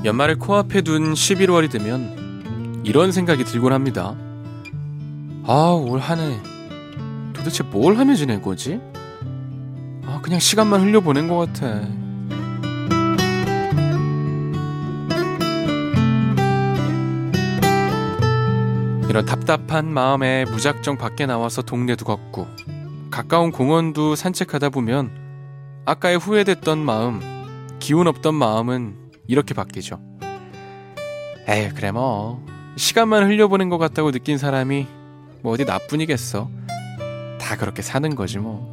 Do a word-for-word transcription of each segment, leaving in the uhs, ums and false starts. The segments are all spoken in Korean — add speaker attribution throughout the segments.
Speaker 1: 연말을 코앞에 둔 십일월이 되면 이런 생각이 들곤 합니다. 아, 올 한 해 도대체 뭘 하며 지낸 거지? 아, 그냥 시간만 흘려보낸 것 같아. 이런 답답한 마음에 무작정 밖에 나와서 동네도 걷고 가까운 공원도 산책하다 보면 아까의 후회됐던 마음, 기운 없던 마음은 이렇게 바뀌죠. 에이, 그래 뭐 시간만 흘려보낸 것 같다고 느낀 사람이 뭐 어디 나뿐이겠어. 다 그렇게 사는 거지 뭐.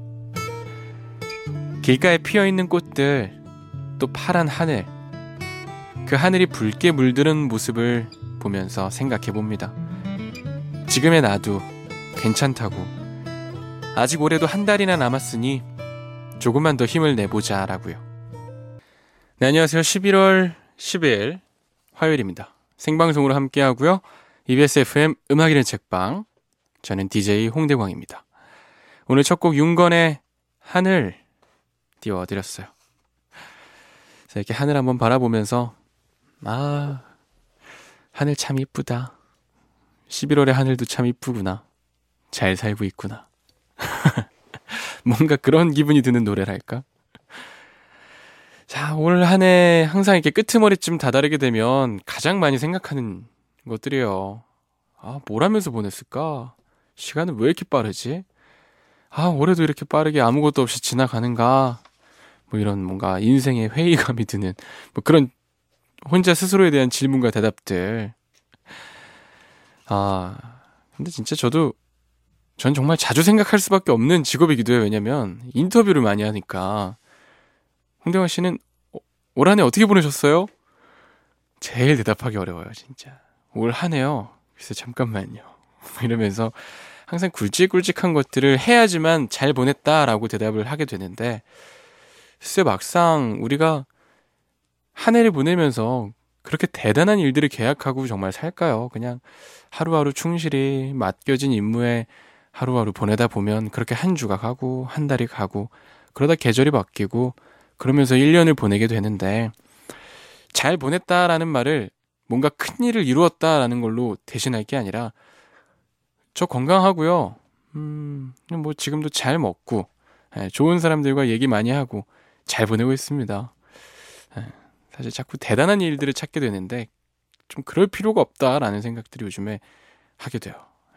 Speaker 1: 길가에 피어있는 꽃들, 또 파란 하늘, 그 하늘이 붉게 물드는 모습을 보면서 생각해봅니다. 지금의 나도 괜찮다고, 아직 올해도 한 달이나 남았으니 조금만 더 힘을 내보자 라고요. 네, 안녕하세요. 십일월 십일 화요일입니다. 생방송으로 함께하고요. 이비에스 에프엠 음악이는 책방, 저는 디제이 홍대광입니다. 오늘 첫 곡 윤건의 하늘 띄워드렸어요. 그래서 이렇게 하늘 한번 바라보면서 아, 하늘 참 이쁘다. 십일월의 하늘도 참 이쁘구나. 잘 살고 있구나. 뭔가 그런 기분이 드는 노래랄까? 자, 올 한 해 항상 이렇게 끄트머리쯤 다다르게 되면 가장 많이 생각하는 것들이에요. 아, 뭘 하면서 보냈을까? 시간은 왜 이렇게 빠르지? 아, 올해도 이렇게 빠르게 아무것도 없이 지나가는가? 뭐 이런 뭔가 인생의 회의감이 드는 뭐 그런 혼자 스스로에 대한 질문과 대답들. 아, 근데 진짜 저도 전 정말 자주 생각할 수밖에 없는 직업이기도 해요. 왜냐면 인터뷰를 많이 하니까. 홍대광 씨는 올 한 해 어떻게 보내셨어요? 제일 대답하기 어려워요, 진짜. 올 한 해요? 글쎄 잠깐만요. 이러면서 항상 굵직굵직한 것들을 해야지만 잘 보냈다라고 대답을 하게 되는데, 글쎄 막상 우리가 한 해를 보내면서 그렇게 대단한 일들을 계약하고 정말 살까요? 그냥 하루하루 충실히 맡겨진 임무에 하루하루 보내다 보면 그렇게 한 주가 가고 한 달이 가고 그러다 계절이 바뀌고 그러면서 일 년을 보내게 되는데, 잘 보냈다라는 말을 뭔가 큰 일을 이루었다라는 걸로 대신할 게 아니라 저 건강하고요. 음, 뭐 지금도 잘 먹고 좋은 사람들과 얘기 많이 하고 잘 보내고 있습니다. 사실 자꾸 대단한 일들을 찾게 되는데 좀 그럴 필요가 없다라는 생각들이 요즘에 하게 돼요.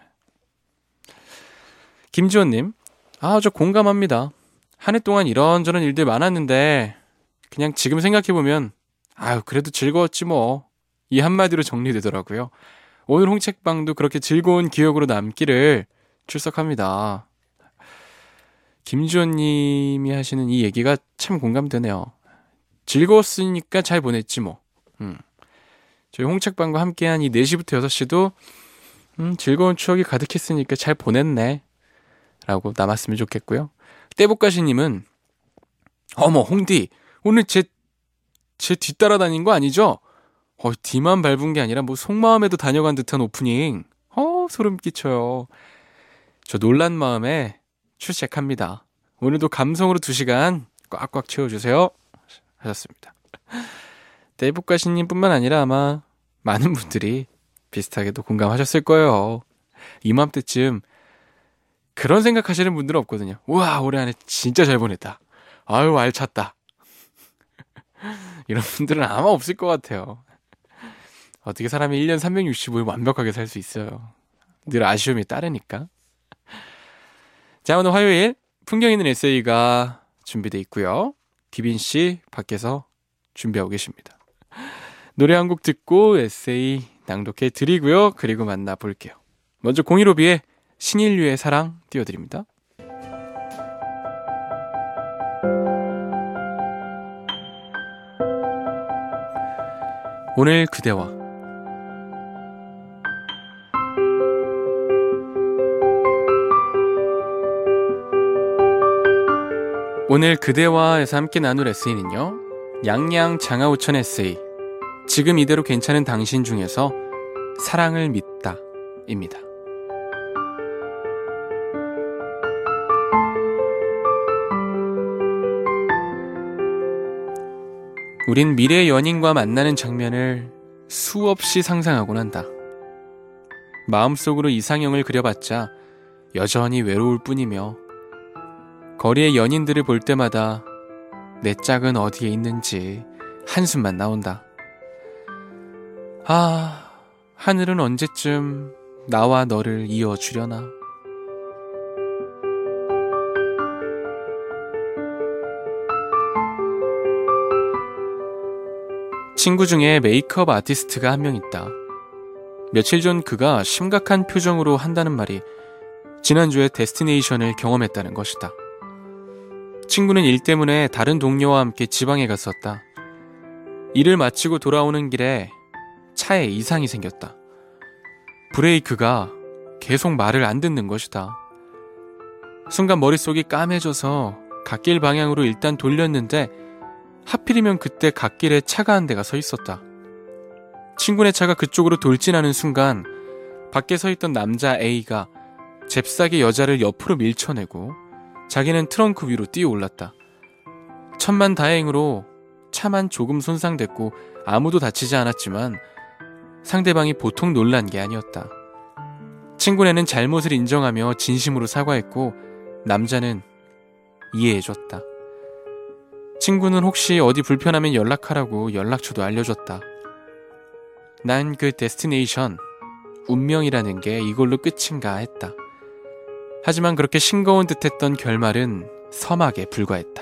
Speaker 1: 김지원님, 아, 저 공감합니다. 한 해 동안 이런저런 일들 많았는데 그냥 지금 생각해보면 아유, 그래도 즐거웠지 뭐, 이 한마디로 정리되더라고요. 오늘 홍책방도 그렇게 즐거운 기억으로 남기를 출석합니다. 김지원님이 하시는 이 얘기가 참 공감되네요. 즐거웠으니까 잘 보냈지 뭐. 음. 저희 홍책방과 함께한 이 네 시부터 여섯 시도 음, 즐거운 추억이 가득했으니까 잘 보냈네 라고 남았으면 좋겠고요. 떼복가시님은 어머 홍디, 오늘 제, 제 뒤따라다닌 거 아니죠? 어, 뒤만 밟은 게 아니라 뭐 속마음에도 다녀간 듯한 오프닝. 어, 소름 끼쳐요. 저 놀란 마음에 출첵합니다. 오늘도 감성으로 두 시간 꽉꽉 채워주세요 하셨습니다. 떼복가시님 뿐만 아니라 아마 많은 분들이 비슷하게도 공감하셨을 거예요. 이맘때쯤 그런 생각하시는 분들은 없거든요. 우와, 올해 안에 진짜 잘 보냈다. 아유, 알찼다. 이런 분들은 아마 없을 것 같아요. 어떻게 사람이 일 년 삼백육십오 일 완벽하게 살 수 있어요. 늘 아쉬움이 따르니까. 자, 오늘 화요일 풍경 있는 에세이가 준비되어 있고요. 디빈 씨 밖에서 준비하고 계십니다. 노래 한 곡 듣고 에세이 낭독해 드리고요. 그리고 만나볼게요. 먼저 공일오비의 신인류의 사랑 띄워드립니다. 오늘 그대와. 오늘 그대와에서 함께 나눌 에세이는요, 양양 장하우천 에세이 지금 이대로 괜찮은 당신 중에서 사랑을 믿다 입니다. 우린 미래의 연인과 만나는 장면을 수없이 상상하곤 한다. 마음속으로 이상형을 그려봤자 여전히 외로울 뿐이며 거리의 연인들을 볼 때마다 내 짝은 어디에 있는지 한숨만 나온다. 아, 하늘은 언제쯤 나와 너를 이어주려나. 친구 중에 메이크업 아티스트가 한 명 있다. 며칠 전 그가 심각한 표정으로 한다는 말이 지난주에 데스티네이션을 경험했다는 것이다. 친구는 일 때문에 다른 동료와 함께 지방에 갔었다. 일을 마치고 돌아오는 길에 차에 이상이 생겼다. 브레이크가 계속 말을 안 듣는 것이다. 순간 머릿속이 까매져서 갓길 방향으로 일단 돌렸는데 하필이면 그때 갓길에 차가 한 대가 서 있었다. 친구네 차가 그쪽으로 돌진하는 순간 밖에 서 있던 남자 A가 잽싸게 여자를 옆으로 밀쳐내고 자기는 트렁크 위로 뛰어올랐다. 천만다행으로 차만 조금 손상됐고 아무도 다치지 않았지만 상대방이 보통 놀란 게 아니었다. 친구네는 잘못을 인정하며 진심으로 사과했고 남자는 이해해줬다. 친구는 혹시 어디 불편하면 연락하라고 연락처도 알려줬다. 난 그 데스티네이션, 운명이라는 게 이걸로 끝인가 했다. 하지만 그렇게 싱거운 듯했던 결말은 서막에 불과했다.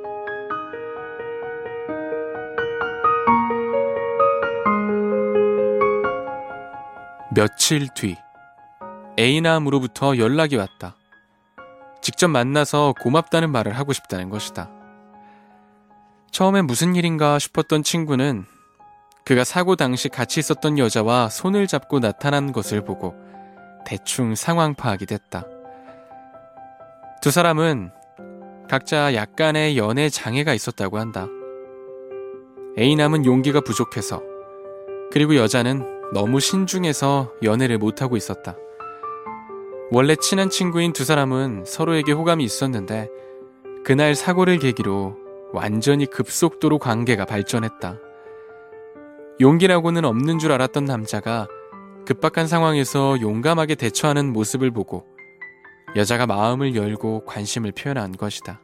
Speaker 1: 며칠 뒤 A남으로부터 연락이 왔다. 직접 만나서 고맙다는 말을 하고 싶다는 것이다. 처음엔 무슨 일인가 싶었던 친구는 그가 사고 당시 같이 있었던 여자와 손을 잡고 나타난 것을 보고 대충 상황 파악이 됐다. 두 사람은 각자 약간의 연애 장애가 있었다고 한다. A남은 용기가 부족해서, 그리고 여자는 너무 신중해서 연애를 못하고 있었다. 원래 친한 친구인 두 사람은 서로에게 호감이 있었는데 그날 사고를 계기로 완전히 급속도로 관계가 발전했다. 용기라고는 없는 줄 알았던 남자가 급박한 상황에서 용감하게 대처하는 모습을 보고 여자가 마음을 열고 관심을 표현한 것이다.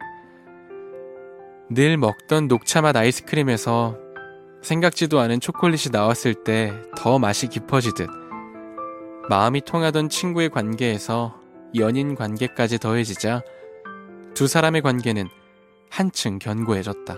Speaker 1: 늘 먹던 녹차맛 아이스크림에서 생각지도 않은 초콜릿이 나왔을 때 더 맛이 깊어지듯 마음이 통하던 친구의 관계에서 연인 관계까지 더해지자 두 사람의 관계는 한층 견고해졌다.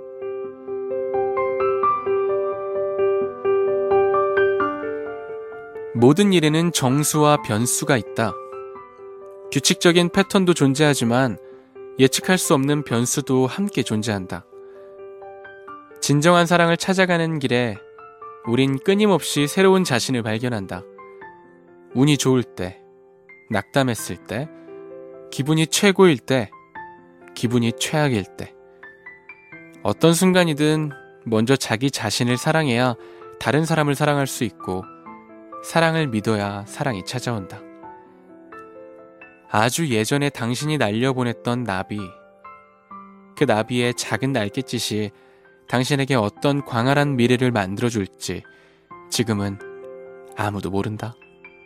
Speaker 1: 모든 일에는 정수와 변수가 있다. 규칙적인 패턴도 존재하지만 예측할 수 없는 변수도 함께 존재한다. 진정한 사랑을 찾아가는 길에 우린 끊임없이 새로운 자신을 발견한다. 운이 좋을 때, 낙담했을 때, 기분이 최고일 때, 기분이 최악일 때. 어떤 순간이든 먼저 자기 자신을 사랑해야 다른 사람을 사랑할 수 있고 사랑을 믿어야 사랑이 찾아온다. 아주 예전에 당신이 날려보냈던 나비, 그 나비의 작은 날갯짓이 당신에게 어떤 광활한 미래를 만들어줄지 지금은 아무도 모른다.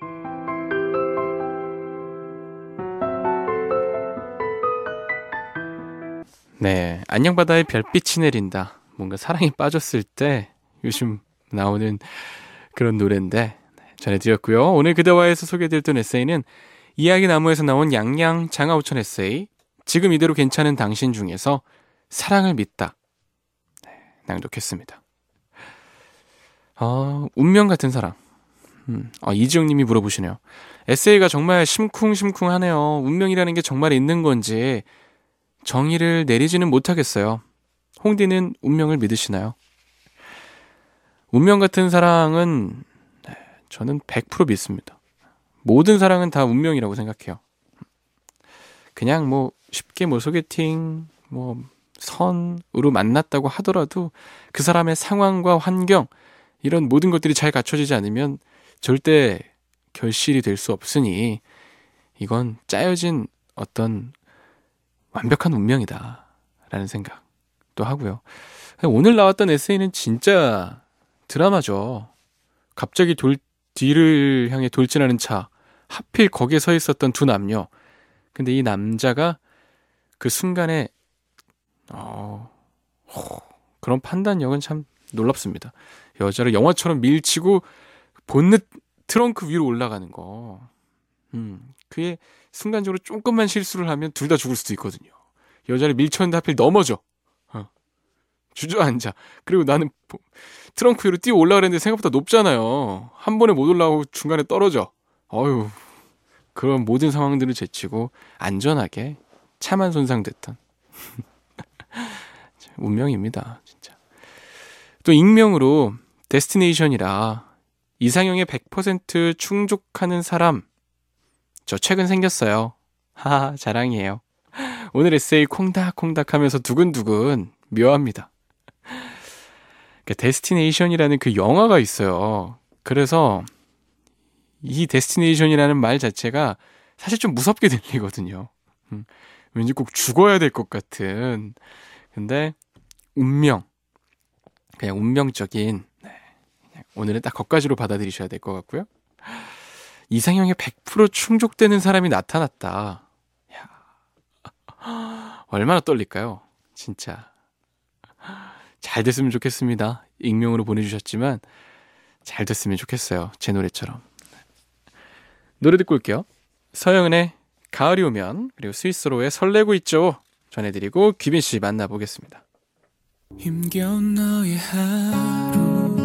Speaker 1: 네, 안녕바다에 별빛이 내린다. 뭔가 사랑에 빠졌을 때 요즘 나오는 그런 노래인데 전해드렸고요. 오늘 그대와에서 소개해드렸던 에세이는 이야기나무에서 나온 양양 장하우천 에세이 지금 이대로 괜찮은 당신 중에서 사랑을 믿다 네, 낭독했습니다. 아, 운명 같은 사랑. 음, 아, 이지영님이 물어보시네요. 에세이가 정말 심쿵심쿵하네요. 운명이라는 게 정말 있는 건지 정의를 내리지는 못하겠어요. 홍디는 운명을 믿으시나요? 운명 같은 사랑은 저는 백 퍼센트 믿습니다. 모든 사랑은 다 운명이라고 생각해요. 그냥 뭐 쉽게 뭐 소개팅, 뭐 선으로 만났다고 하더라도 그 사람의 상황과 환경 이런 모든 것들이 잘 갖춰지지 않으면 절대 결실이 될 수 없으니 이건 짜여진 어떤 완벽한 운명이다 라는 생각도 하고요. 오늘 나왔던 에세이는 진짜 드라마죠. 갑자기 돌, 뒤를 향해 돌진하는 차, 하필 거기에 서 있었던 두 남녀. 근데 이 남자가 그 순간에 어, 호, 그런 판단력은 참 놀랍습니다. 여자를 영화처럼 밀치고 본넷 트렁크 위로 올라가는 거. 음, 그게 순간적으로 조금만 실수를 하면 둘 다 죽을 수도 있거든요. 여자를 밀쳤는데 하필 넘어져. 어. 주저앉아. 그리고 나는 트렁크 위로 뛰어 올라가는데 생각보다 높잖아요. 한 번에 못 올라오고 중간에 떨어져. 어휴, 그런 모든 상황들을 제치고 안전하게 차만 손상됐던 운명입니다. 진짜. 또 익명으로 데스티네이션이라 이상형에 백 퍼센트 충족하는 사람, 저 최근 생겼어요. 하하, 자랑이에요. 오늘 에세이 콩닥콩닥 하면서 두근두근 묘합니다. 그러니까 데스티네이션이라는 그 영화가 있어요. 그래서 이 데스티네이션이라는 말 자체가 사실 좀 무섭게 들리거든요. 음, 왠지 꼭 죽어야 될 것 같은. 근데 운명, 그냥 운명적인, 네, 그냥 오늘은 딱 거기까지로 받아들이셔야 될 것 같고요. 이상형에 백 퍼센트 충족되는 사람이 나타났다. 야, 얼마나 떨릴까요? 진짜. 잘 됐으면 좋겠습니다. 익명으로 보내주셨지만 잘 됐으면 좋겠어요. 제 노래처럼. 노래 듣고 올게요. 서영은의 가을이 오면, 그리고 스위스로의 설레고 있죠 전해드리고 귀빈씨 만나보겠습니다. 힘겨운 너의 하루,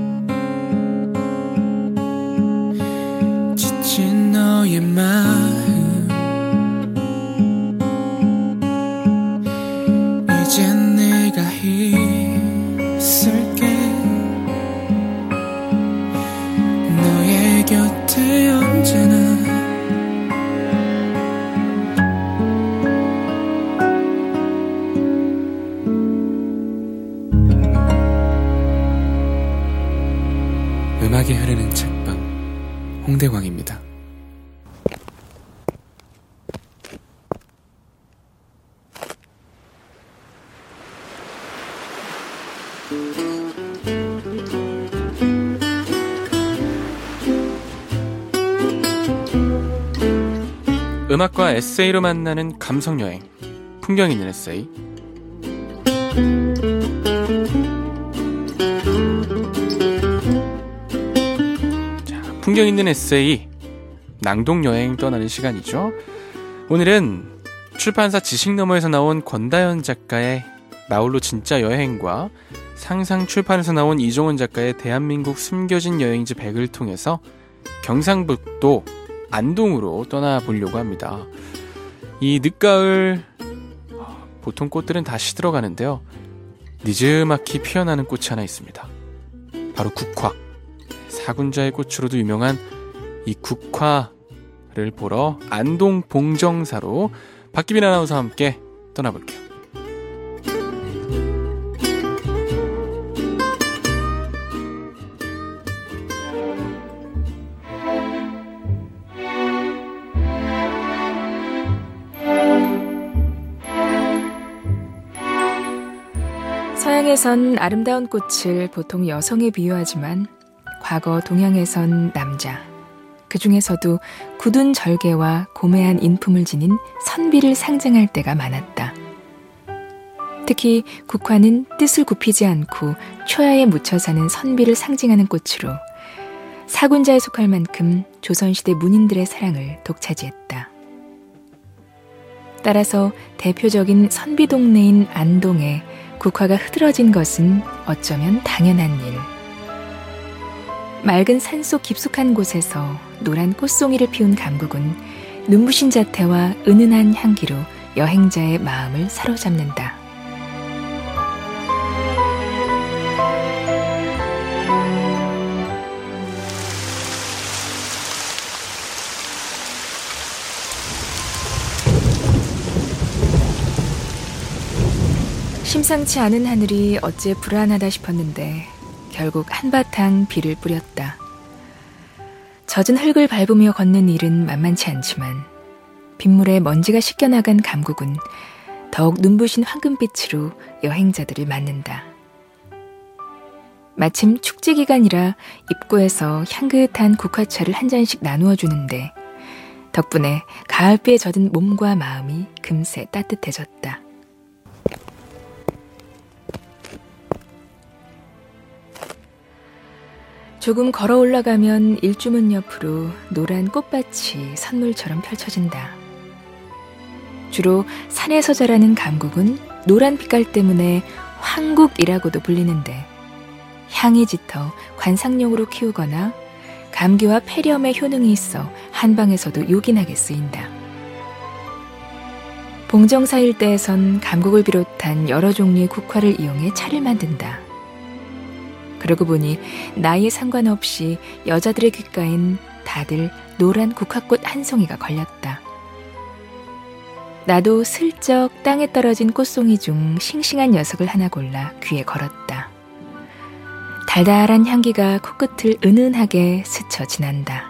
Speaker 1: 지친 너의 마음, 이젠 내가 있을게. 너의 곁에 언제나. 음악이 흐르는 책방, 홍대광입니다. 음악과 에세이로 만나는 감성여행, 풍경 있는 에세이. 자, 풍경 있는 에세이, 낭독여행 떠나는 시간이죠. 오늘은 출판사 지식너머에서 나온 권다연 작가의 나홀로 진짜 여행과 상상출판에서 나온 이종원 작가의 대한민국 숨겨진 여행지 백을 통해서 경상북도 안동으로 떠나보려고 합니다. 이 늦가을, 보통 꽃들은 다 시들어가는데요, 느즈막히 피어나는 꽃이 하나 있습니다. 바로 국화. 사군자의 꽃으로도 유명한 이 국화를 보러 안동 봉정사로 박기빈 아나운서와 함께 떠나볼게요.
Speaker 2: 서양에선 아름다운 꽃을 보통 여성에 비유하지만 과거 동양에선 남자, 그 중에서도 굳은 절개와 고매한 인품을 지닌 선비를 상징할 때가 많았다. 특히 국화는 뜻을 굽히지 않고 초야에 묻혀 사는 선비를 상징하는 꽃으로 사군자에 속할 만큼 조선시대 문인들의 사랑을 독차지했다. 따라서 대표적인 선비 동네인 안동에 국화가 흐드러진 것은 어쩌면 당연한 일. 맑은 산속 깊숙한 곳에서 노란 꽃송이를 피운 감국은 눈부신 자태와 은은한 향기로 여행자의 마음을 사로잡는다. 심상치 않은 하늘이 어째 불안하다 싶었는데 결국 한바탕 비를 뿌렸다. 젖은 흙을 밟으며 걷는 일은 만만치 않지만 빗물에 먼지가 씻겨나간 감국은 더욱 눈부신 황금빛으로 여행자들을 맞는다. 마침 축제 기간이라 입구에서 향긋한 국화차를 한 잔씩 나누어 주는데 덕분에 가을비에 젖은 몸과 마음이 금세 따뜻해졌다. 조금 걸어 올라가면 일주문 옆으로 노란 꽃밭이 선물처럼 펼쳐진다. 주로 산에서 자라는 감국은 노란 빛깔 때문에 황국이라고도 불리는데 향이 짙어 관상용으로 키우거나 감기와 폐렴에 효능이 있어 한방에서도 요긴하게 쓰인다. 봉정사 일대에선 감국을 비롯한 여러 종류의 국화를 이용해 차를 만든다. 그러고 보니 나이에 상관없이 여자들의 귓가엔 다들 노란 국화꽃 한 송이가 걸렸다. 나도 슬쩍 땅에 떨어진 꽃송이 중 싱싱한 녀석을 하나 골라 귀에 걸었다. 달달한 향기가 코끝을 은은하게 스쳐 지난다.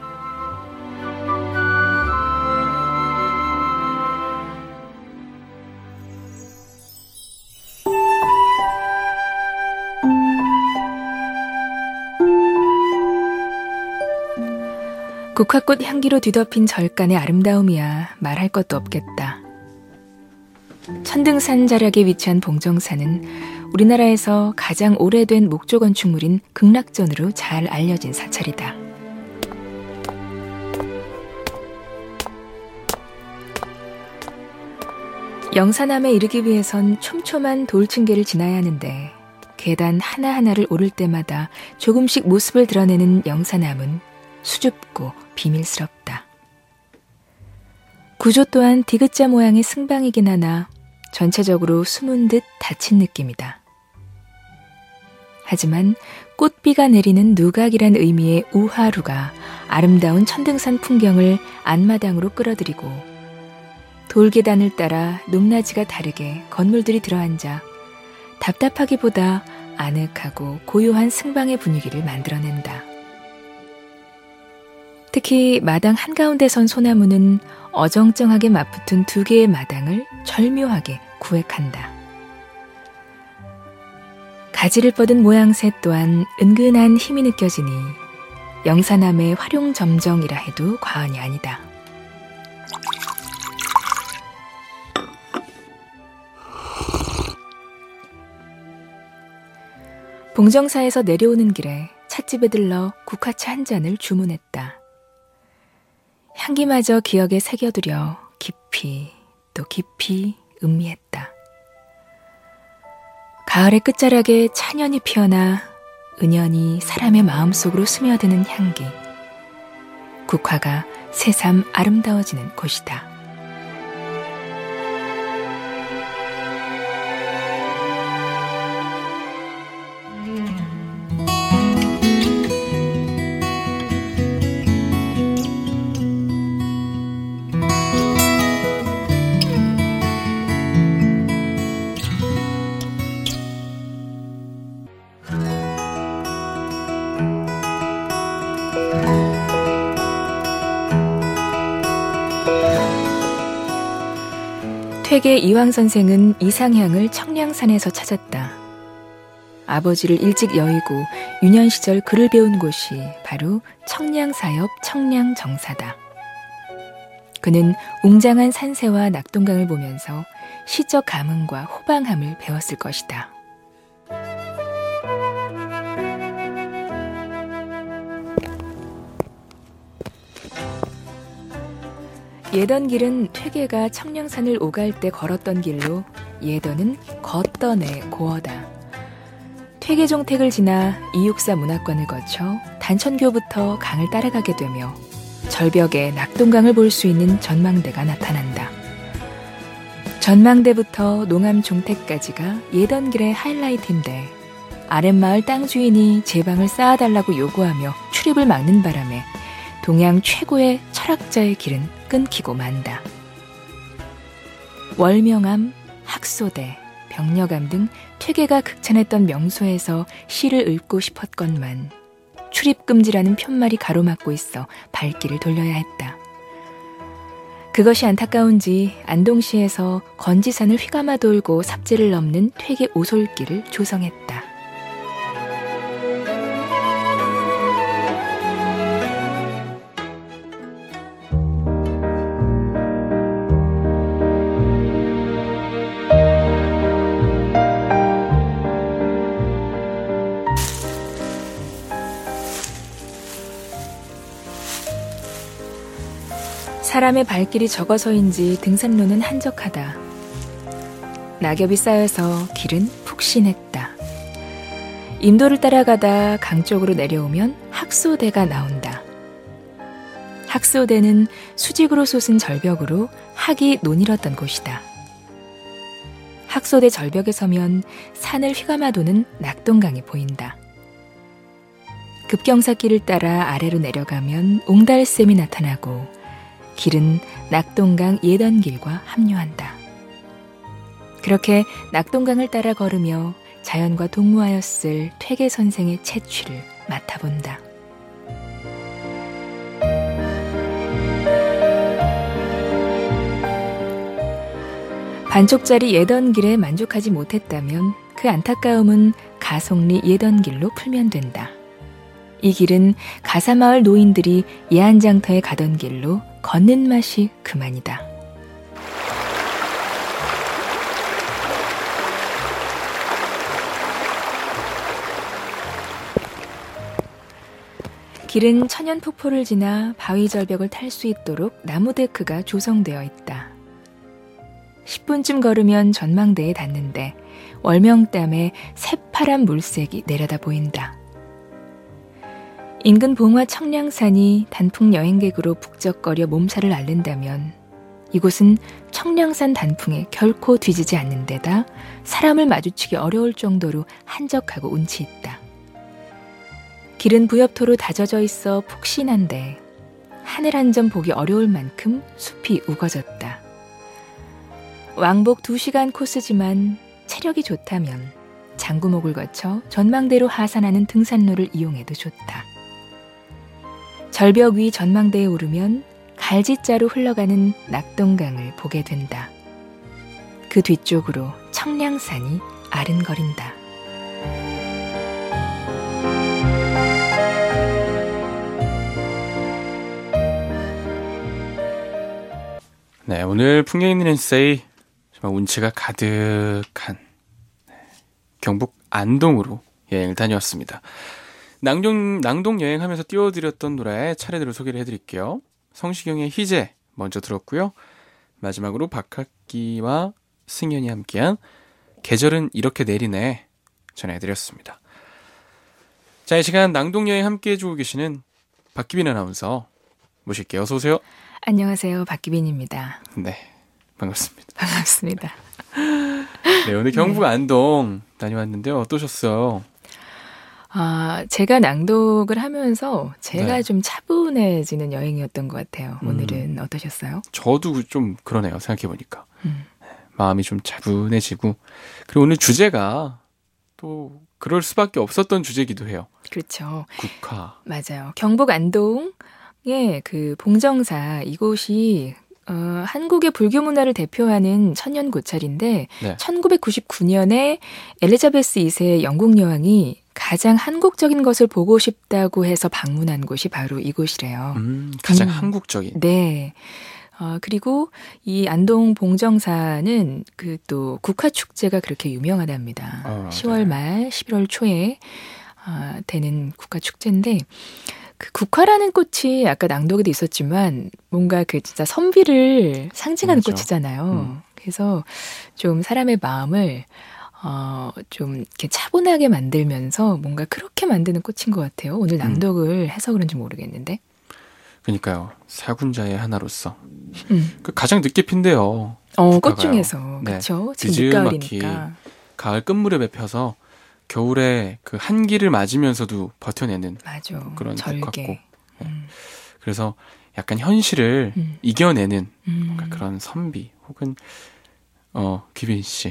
Speaker 2: 국화꽃 향기로 뒤덮인 절간의 아름다움이야 말할 것도 없겠다. 천등산 자락에 위치한 봉정사는 우리나라에서 가장 오래된 목조 건축물인 극락전으로 잘 알려진 사찰이다. 영산암에 이르기 위해선 촘촘한 돌층계를 지나야 하는데 계단 하나하나를 오를 때마다 조금씩 모습을 드러내는 영산암은 수줍고 비밀스럽다. 구조 또한 디귿자 모양의 승방이긴 하나 전체적으로 숨은 듯 닫힌 느낌이다. 하지만 꽃비가 내리는 누각이란 의미의 우하루가 아름다운 천등산 풍경을 안마당으로 끌어들이고 돌계단을 따라 높낮이가 다르게 건물들이 들어앉아 답답하기보다 아늑하고 고요한 승방의 분위기를 만들어낸다. 특히 마당 한가운데 선 소나무는 어정쩡하게 맞붙은 두 개의 마당을 절묘하게 구획한다. 가지를 뻗은 모양새 또한 은근한 힘이 느껴지니 영산암의 활용점정이라 해도 과언이 아니다. 봉정사에서 내려오는 길에 찻집에 들러 국화차 한 잔을 주문했다. 향기마저 기억에 새겨두려 깊이 또 깊이 음미했다. 가을의 끝자락에 찬연이 피어나 은연히 사람의 마음속으로 스며드는 향기. 국화가 새삼 아름다워지는 곳이다. 퇴계 이황 선생은 이상향을 청량산에서 찾았다. 아버지를 일찍 여의고 유년 시절 글을 배운 곳이 바로 청량사 옆 청량정사다. 그는 웅장한 산세와 낙동강을 보면서 시적 감흥과 호방함을 배웠을 것이다. 예던 길은 퇴계가 청량산을 오갈 때 걸었던 길로 예던은 걷던의 고어다. 퇴계 종택을 지나 이육사 문학관을 거쳐 단천교부터 강을 따라가게 되며 절벽에 낙동강을 볼 수 있는 전망대가 나타난다. 전망대부터 농암 종택까지가 예던 길의 하이라이트인데 아랫마을 땅 주인이 제방을 쌓아달라고 요구하며 출입을 막는 바람에 동양 최고의 철학자의 길은 끊기고 만다. 월명암, 학소대, 병력암 등 퇴계가 극찬했던 명소에서 시를 읊고 싶었건만 출입금지라는 편말이 가로막고 있어 발길을 돌려야 했다. 그것이 안타까운지 안동시에서 건지산을 휘감아 돌고 삽지를 넘는 퇴계 오솔길을 조성했다. 사람의 발길이 적어서인지 등산로는 한적하다. 낙엽이 쌓여서 길은 푹신했다. 인도를 따라가다 강 쪽으로 내려오면 학소대가 나온다. 학소대는 수직으로 솟은 절벽으로 학이 논일었던 곳이다. 학소대 절벽에 서면 산을 휘감아 도는 낙동강이 보인다. 급경사길을 따라 아래로 내려가면 옹달샘이 나타나고 길은 낙동강 예단길과 합류한다. 그렇게 낙동강을 따라 걸으며 자연과 동무하였을 퇴계 선생의 채취를 맡아본다. 반쪽짜리 예던길에 만족하지 못했다면 그 안타까움은 가속리 예던길로 풀면 된다. 이 길은 가사마을 노인들이 예안장터에 가던 길로 걷는 맛이 그만이다. 길은 천연폭포를 지나 바위절벽을 탈 수 있도록 나무데크가 조성되어 있다. 십 분쯤 걸으면 전망대에 닿는데 월명땀에 새파란 물색이 내려다 보인다. 인근 봉화 청량산이 단풍 여행객으로 북적거려 몸살을 앓는다면 이곳은 청량산 단풍에 결코 뒤지지 않는 데다 사람을 마주치기 어려울 정도로 한적하고 운치 있다. 길은 부엽토로 다져져 있어 푹신한데 하늘 한 점 보기 어려울 만큼 숲이 우거졌다. 왕복 두 시간 코스지만 체력이 좋다면 장구목을 거쳐 전망대로 하산하는 등산로를 이용해도 좋다. 절벽 위 전망대에 오르면 갈지자로 흘러가는 낙동강을 보게 된다. 그 뒤쪽으로 청량산이 아른거린다.
Speaker 1: 네, 오늘 풍경 있는 에세이 정말 운치가 가득한 경북 안동으로 여행을 다녀왔습니다. 낭동, 낭동 여행하면서 띄워드렸던 노래 차례대로 소개를 해드릴게요. 성시경의 희재 먼저 들었고요. 마지막으로 박학기와 승연이 함께한 계절은 이렇게 내리네 전해드렸습니다. 자, 이 시간 낭동 여행 함께 해주고 계시는 박기빈 아나운서 모실게요. 어서 오세요.
Speaker 2: 안녕하세요. 박기빈입니다.
Speaker 1: 네, 반갑습니다.
Speaker 2: 반갑습니다.
Speaker 1: 네, 오늘 경북 네. 안동 다녀왔는데요. 어떠셨어요?
Speaker 2: 아, 제가 낭독을 하면서 제가
Speaker 1: 네.
Speaker 2: 좀 차분해지는 여행이었던 것 같아요. 오늘은 음. 어떠셨어요?
Speaker 1: 저도 좀 그러네요. 생각해보니까. 음. 마음이 좀 차분해지고 그리고 오늘 주제가 또 그럴 수밖에 없었던 주제이기도 해요.
Speaker 2: 그렇죠.
Speaker 1: 국화.
Speaker 2: 맞아요. 경북 안동의 그 봉정사 이곳이 어, 한국의 불교 문화를 대표하는 천년 고찰인데 네. 천구백구십구 년에 엘리자베스 이 세 영국 여왕이 가장 한국적인 것을 보고 싶다고 해서 방문한 곳이 바로 이곳이래요.
Speaker 1: 음, 가장
Speaker 2: 음,
Speaker 1: 한국적인.
Speaker 2: 네. 어, 그리고 이 안동 봉정사는 그 또 국화 축제가 그렇게 유명하답니다. 어, 시월 말 십일월 초에 어, 되는 국화 축제인데 그 국화라는 꽃이 아까 낭독에도 있었지만 뭔가 그 진짜 선비를 상징하는 그렇죠. 꽃이잖아요. 음. 그래서 좀 사람의 마음을 어, 좀 이렇게 차분하게 만들면서 뭔가 그렇게 만드는 꽃인 것 같아요. 오늘 낭독을 음. 해서 그런지 모르겠는데.
Speaker 1: 그러니까요. 사군자의 하나로서 음. 그 가장 늦게 핀대요.
Speaker 2: 어, 꽃 중에서 그렇죠.
Speaker 1: 네. 지금 늦가을이니까. 가을 끝무렵에 펴서 겨울에 그 한기를 맞으면서도 버텨내는
Speaker 2: 맞아.
Speaker 1: 그런
Speaker 2: 절개.
Speaker 1: 국화꽃. 네.
Speaker 2: 음.
Speaker 1: 그래서 약간 현실을 음. 이겨내는
Speaker 2: 음.
Speaker 1: 뭔가 그런 선비 혹은 어 귀빈 씨.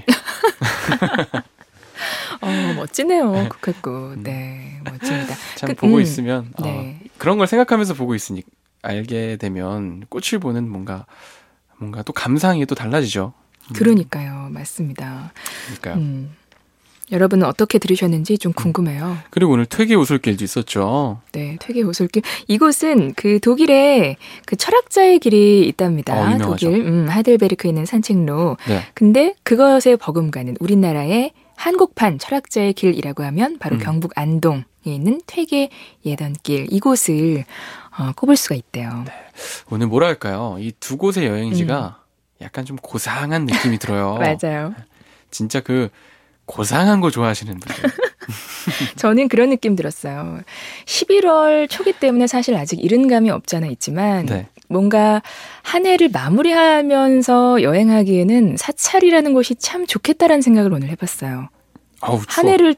Speaker 2: 어, 멋지네요. 국화꽃. 네, 멋집니다.
Speaker 1: 참
Speaker 2: 그,
Speaker 1: 보고
Speaker 2: 음,
Speaker 1: 있으면 어,
Speaker 2: 네.
Speaker 1: 그런 걸 생각하면서 보고 있으니 알게 되면 꽃을 보는 뭔가 뭔가 또 감상이 또 달라지죠. 음.
Speaker 2: 그러니까요. 맞습니다.
Speaker 1: 그러니까요.
Speaker 2: 음. 여러분은 어떻게 들으셨는지 좀 궁금해요.
Speaker 1: 그리고 오늘 퇴계 오솔길도 있었죠.
Speaker 2: 네, 퇴계 오솔길. 이곳은 그 독일에 그 철학자의 길이 있답니다.
Speaker 1: 어, 유명하죠.
Speaker 2: 독일 음, 하델베르크에 있는 산책로.
Speaker 1: 네.
Speaker 2: 근데 그것에 버금가는 우리나라의 한국판 철학자의 길이라고 하면 바로 음. 경북 안동 있는 퇴계 예던길 이곳을 어, 꼽을 수가 있대요.
Speaker 1: 네. 오늘 뭐랄까요? 이 두 곳의 여행지가 음. 약간 좀 고상한 느낌이 들어요.
Speaker 2: 맞아요.
Speaker 1: 진짜 그 고상한 거 좋아하시는 분들.
Speaker 2: 저는 그런 느낌 들었어요. 십일월 초기 때문에 사실 아직 이른 감이 없잖아 있지만 네. 뭔가 한 해를 마무리하면서 여행하기에는 사찰이라는 곳이 참 좋겠다라는 생각을 오늘 해봤어요.
Speaker 1: 아우,
Speaker 2: 한 해를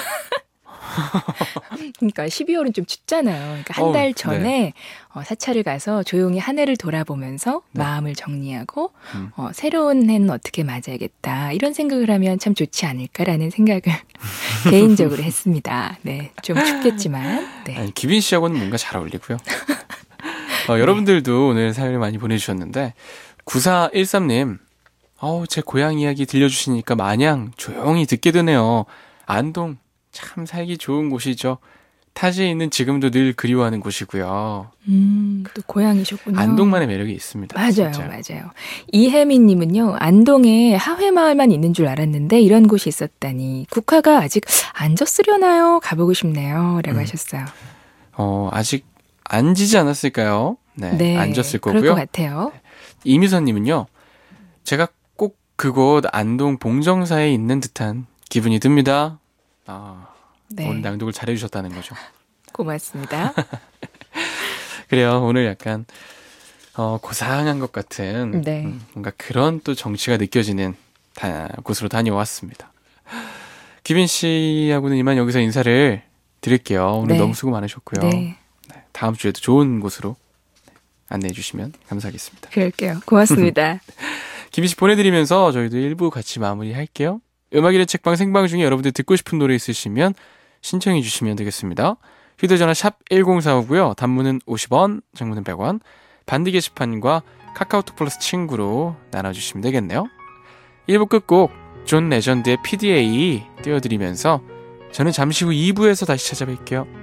Speaker 2: 그러니까 십이월은 좀 춥잖아요. 그러니까 한 달 전에
Speaker 1: 네.
Speaker 2: 어, 사찰을 가서 조용히 한 해를 돌아보면서 네. 마음을 정리하고
Speaker 1: 음.
Speaker 2: 어, 새로운 해는 어떻게 맞아야겠다 이런 생각을 하면 참 좋지 않을까라는 생각을 개인적으로 했습니다. 네, 좀 춥겠지만 네.
Speaker 1: 아니, 기빈 씨하고는 뭔가 잘 어울리고요. 어, 여러분들도 오늘 사연을 많이 보내주셨는데 구사일삼 님 어우, 제 고향 이야기 들려주시니까 마냥 조용히 듣게 되네요. 안동 참 살기 좋은 곳이죠. 타지에 있는 지금도 늘 그리워하는 곳이고요.
Speaker 2: 음, 또 고향이셨군요.
Speaker 1: 안동만의 매력이 있습니다.
Speaker 2: 맞아요,
Speaker 1: 진짜.
Speaker 2: 맞아요. 이혜민님은요, 안동에 하회마을만 있는 줄 알았는데 이런 곳이 있었다니 국화가 아직 안 졌으려나요? 가보고 싶네요. 라고 음. 하셨어요.
Speaker 1: 어, 아직 안 지지 않았을까요? 네,
Speaker 2: 네,
Speaker 1: 안 졌을 거고요.
Speaker 2: 그럴 것 같아요.
Speaker 1: 이미선님은요, 제가 꼭 그곳 안동 봉정사에 있는 듯한 기분이 듭니다. 아, 네. 오늘 낭독을 잘해주셨다는 거죠.
Speaker 2: 고맙습니다.
Speaker 1: 그래요. 오늘 약간 어, 고상한 것 같은
Speaker 2: 네.
Speaker 1: 음, 뭔가 그런 또 정취가 느껴지는 다, 곳으로 다녀왔습니다. 기빈 씨하고는 이만 여기서 인사를 드릴게요. 오늘
Speaker 2: 네.
Speaker 1: 너무 수고 많으셨고요.
Speaker 2: 네.
Speaker 1: 네, 다음 주에도 좋은 곳으로 안내해 주시면 감사하겠습니다.
Speaker 2: 그럴게요. 고맙습니다.
Speaker 1: 기빈 씨 보내드리면서 저희도 일 부 같이 마무리할게요. 음악일의 책방 생방 중에 여러분들 듣고 싶은 노래 있으시면 신청해 주시면 되겠습니다. 휴대전화 샵 일공사오고요. 단문은 오십 원, 장문은 백 원, 반디 게시판과 카카오톡 플러스 친구로 나눠주시면 되겠네요. 일 부 끝곡 존 레전드의 피디에이 띄워드리면서 저는 잠시 후 이 부에서 다시 찾아뵐게요.